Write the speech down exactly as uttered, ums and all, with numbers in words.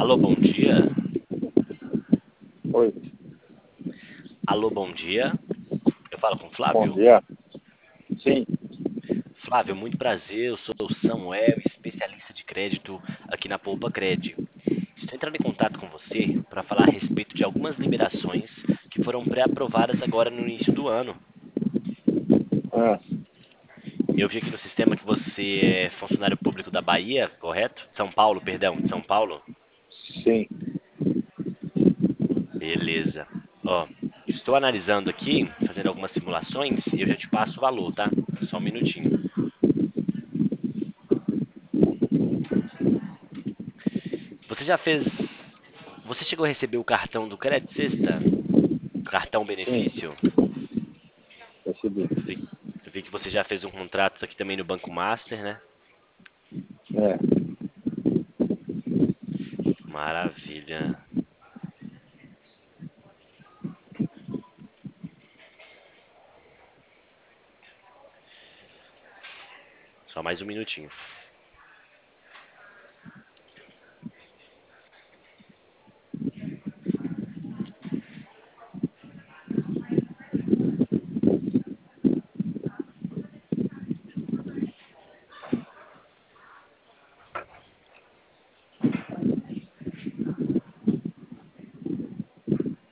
Alô, bom dia. Oi, Alô, bom dia. Eu falo com o bom Flávio. dia. Sim, Flávio, muito prazer. Eu sou o Samuel, especialista de crédito aqui na Poupa Cred. Estou entrando em contato com você para falar a respeito de algumas liberações que foram pré-aprovadas agora no início do ano. ah, Eu vi aqui no sistema que você é funcionário público da Bahia, correto? São Paulo, perdão, de São Paulo? sim, Beleza. Ó, estou analisando aqui, fazendo algumas simulações e eu já te passo o valor, tá? Só um minutinho. Você já fez. Você chegou a receber o cartão do Credit Sexta? Cartão sim, benefício? recebi. Eu vi, eu vi que você já fez um contrato aqui também no Banco Master, né? É, Maravilha. Só mais um minutinho.